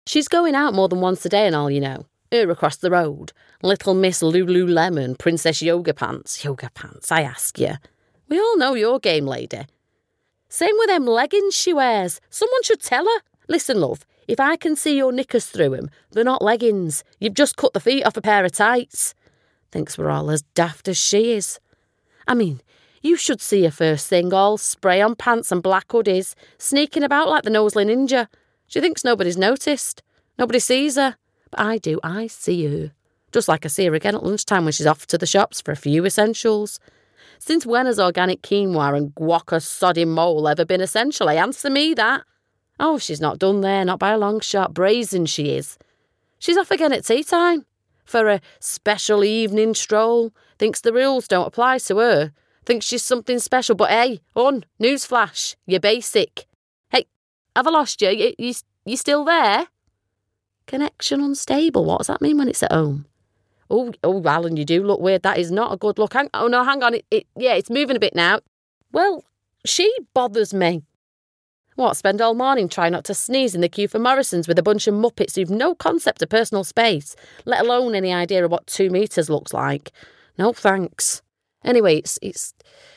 She's going out more than once a day and all, you know. Her across the road. Little Miss Lululemon, Princess Yoga Pants. Yoga Pants, I ask you. We all know your game, lady. Same with them leggings she wears. Someone should tell her. Listen, love, if I can see your knickers through 'em, they're not leggings. You've just cut the feet off a pair of tights. Thinks we're all as daft as she is. I mean, you should see her first thing, all spray-on pants and black hoodies, sneaking about like the Knowsley Ninja. She thinks nobody's noticed. Nobody sees her. But I do, I see her. Just like I see her again at lunchtime when she's off to the shops for a few essentials. Since when has organic quinoa and guaca sodding mole ever been essential? Answer me that. Oh, she's not done there, not by a long shot. Brazen she is. She's off again at tea time. For a special evening stroll. Thinks the rules don't apply to her. Thinks she's something special. But hey, newsflash, you're basic. Hey, have I lost you? You still there? Connection unstable. What does that mean when it's at home? Oh, Alan, you do look weird. That is not a good look. Hang on. It's moving a bit now. Well, she bothers me. What, spend all morning trying not to sneeze in the queue for Morrison's with a bunch of muppets who've no concept of personal space, let alone any idea of what 2 metres looks like? No thanks. Anyway, it's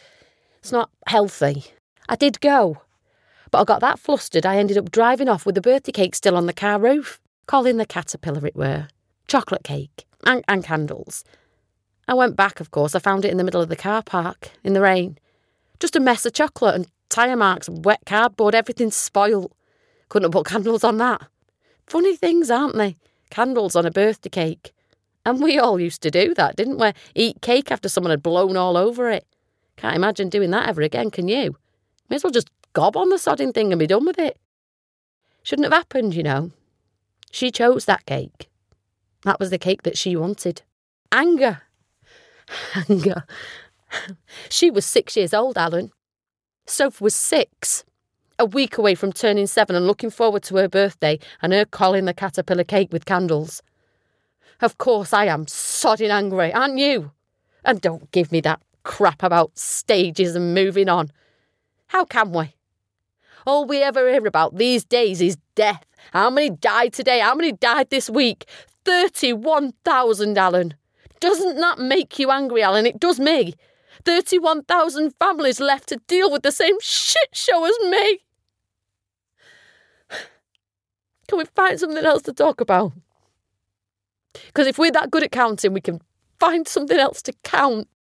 not healthy. I did go, but I got that flustered I ended up driving off with the birthday cake still on the car roof. Colin the Caterpillar it were. Chocolate cake. And candles. I went back, of course. I found it in the middle of the car park, in the rain. Just a mess of chocolate and tyre marks and wet cardboard. Everything's spoilt. Couldn't have put candles on that. Funny things, aren't they? Candles on a birthday cake. And we all used to do that, didn't we? Eat cake after someone had blown all over it. Can't imagine doing that ever again, can you? May as well just gob on the sodding thing and be done with it. Shouldn't have happened, you know. She chose that cake. That was the cake that she wanted. Anger. She was 6 years old, Alan. Soph was 6. A week away from turning 7 and looking forward to her birthday and her Colin the Caterpillar cake with candles. Of course I am sodding angry, aren't you? And don't give me that crap about stages and moving on. How can we? All we ever hear about these days is death. How many died today? How many died this week? 31,000, Alan. Doesn't that make you angry, Alan? It does me. 31,000 families left to deal with the same shit show as me. Can we find something else to talk about? Because if we're that good at counting, we can find something else to count.